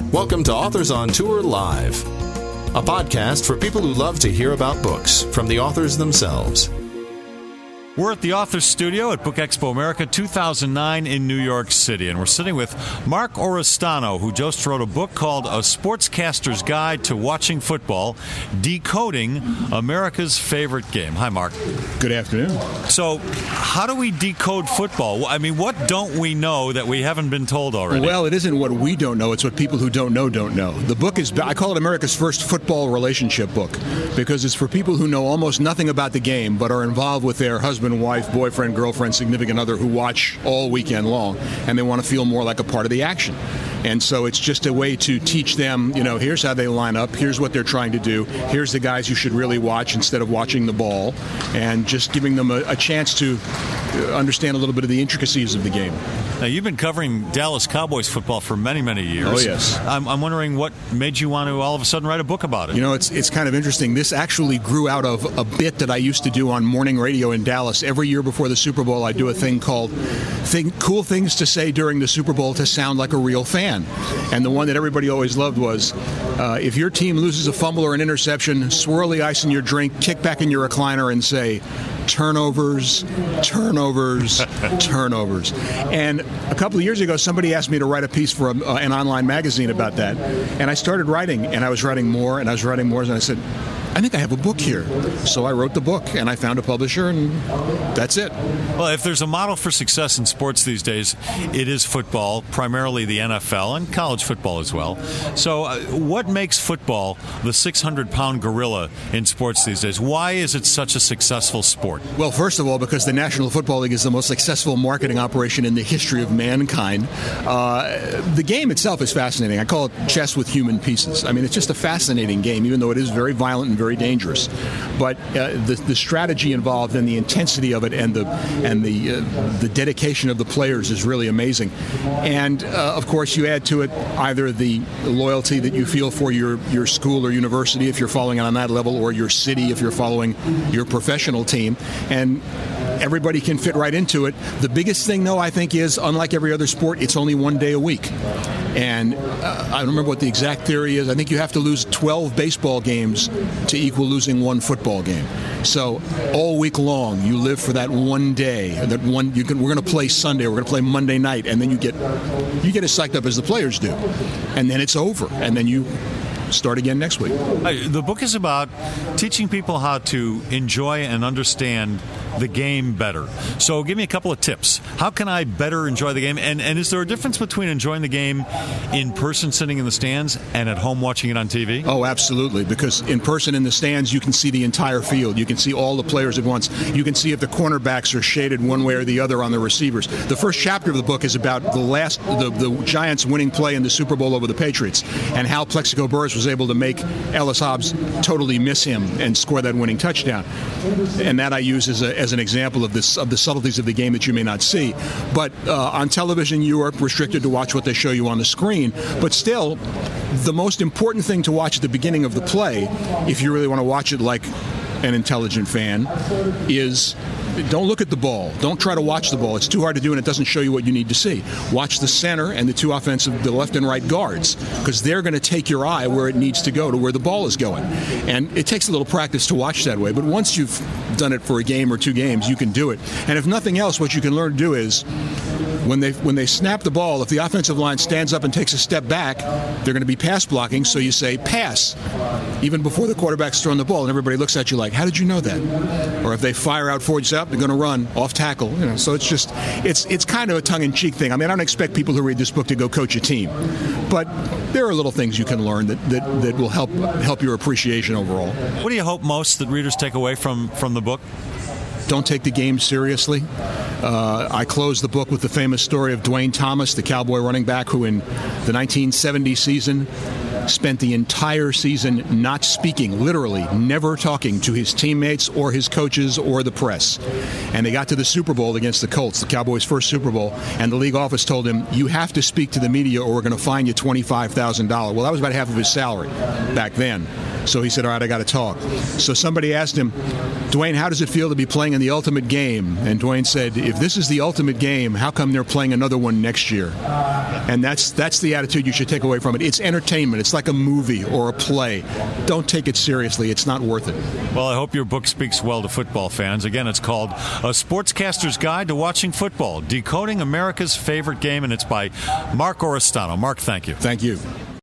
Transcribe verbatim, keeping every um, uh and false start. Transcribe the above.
Welcome to Authors on Tour Live, a podcast for people who love to hear about books from the authors themselves. We're at the Authors Studio at Book Expo America two thousand nine in New York City, and we're sitting with Mark Oristano, who just wrote a book called A Sportscaster's Guide to Watching Football, Decoding America's Favorite Game. Hi, Mark. Good afternoon. So, how do we decode football? I mean, what don't we know that we haven't been told already? Well, it isn't what we don't know, it's what people who don't know don't know. The book is, I call it America's first football relationship book, because it's for people who know almost nothing about the game, but are involved with their husband, wife, boyfriend, girlfriend, significant other who watch all weekend long, and they want to feel more like a part of the action. And so it's just a way to teach them, you know, here's how they line up, here's what they're trying to do, here's the guys you should really watch instead of watching the ball, and just giving them a, a chance to understand a little bit of the intricacies of the game. Now, you've been covering Dallas Cowboys football for many, many years. Oh, yes. I'm, I'm wondering what made you want to all of a sudden write a book about it. You know, it's it's kind of interesting. This actually grew out of a bit that I used to do on morning radio in Dallas. Every year before the Super Bowl, I do a thing called thing, Cool Things to Say During the Super Bowl to Sound Like a Real Fan. And the one that everybody always loved was, uh, if your team loses a fumble or an interception, swirl the ice in your drink, kick back in your recliner and say, turnovers, turnovers, turnovers. And a couple of years ago, somebody asked me to write a piece for a, uh, an online magazine about that. And I started writing, and I was writing more, and I was writing more, and I said, I think I have a book here. So I wrote the book, and I found a publisher, and that's it. Well, if there's a model for success in sports these days, it is football, primarily the N F L, and college football as well. So uh, what makes football the six hundred pound gorilla in sports these days? Why is it such a successful sport? Well, first of all, because the National Football League is the most successful marketing operation in the history of mankind. Uh, the game itself is fascinating. I call it chess with human pieces. I mean, it's just a fascinating game, even though it is very violent and very dangerous. But uh, the the strategy involved and the intensity of it and the and the uh, the dedication of the players is really amazing. And uh, of course, you add to it either the loyalty that you feel for your your school or university if you're following it on that level, or your city if you're following your professional team, and everybody can fit right into it. The biggest thing, though, I think, is unlike every other sport, it's only one day a week. And uh, I don't remember what the exact theory is. I think you have to lose twelve baseball games to equal losing one football game. So all week long, you live for that one day. That one, you can. We're going to play Sunday. We're going to play Monday night, and then you get you get as psyched up as the players do, and then it's over, and then you start again next week. The book is about teaching people how to enjoy and understand the game better. So give me a couple of tips. How can I better enjoy the game? And and is there a difference between enjoying the game in person sitting in the stands and at home watching it on T V? Oh, absolutely. Because in person in the stands, you can see the entire field. You can see all the players at once. You can see if the cornerbacks are shaded one way or the other on the receivers. The first chapter of the book is about the last, the, the Giants' winning play in the Super Bowl over the Patriots, and how Plexico Burress was able to make Ellis Hobbs totally miss him and score that winning touchdown. And that I use as, a, as an example of this of the subtleties of the game that you may not see. But uh, on television, you are restricted to watch what they show you on the screen. But still, the most important thing to watch at the beginning of the play, if you really want to watch it like an intelligent fan, is don't look at the ball. Don't try to watch the ball. It's too hard to do, and it doesn't show you what you need to see. Watch the center and the two offensive, the left and right guards, because they're going to take your eye where it needs to go, to where the ball is going. And it takes a little practice to watch that way, but once you've done it for a game or two games, you can do it. And if nothing else, what you can learn to do is, when they when they snap the ball, if the offensive line stands up and takes a step back, they're going to be pass blocking, so you say pass, even before the quarterback's throwing the ball, and everybody looks at you like, how did you know that? Or if they fire out forward step, they're going to run off tackle. You know, so it's just it's it's kind of a tongue-in-cheek thing. I mean, I don't expect people who read this book to go coach a team, but there are little things you can learn that that, that will help help your appreciation overall. What do you hope most that readers take away from from the book? Don't take the game seriously. Uh, I close the book with the famous story of Dwayne Thomas, the Cowboy running back, who in the nineteen seventy season spent the entire season not speaking, literally never talking to his teammates or his coaches or the press. And they got to the Super Bowl against the Colts, the Cowboys' first Super Bowl, and the league office told him, you have to speak to the media or we're going to fine you twenty-five thousand dollars. Well, that was about half of his salary back then. So he said, all right, I got to talk. So somebody asked him, Dwayne, how does it feel to be playing in the ultimate game? And Dwayne said, if this is the ultimate game, how come they're playing another one next year? And that's that's the attitude you should take away from it. It's entertainment. It's like a movie or a play. Don't take it seriously. It's not worth it. Well, I hope your book speaks well to football fans. Again, it's called A Sportscaster's Guide to Watching Football, Decoding America's Favorite Game, and it's by Mark Oristano. Mark, thank you. Thank you.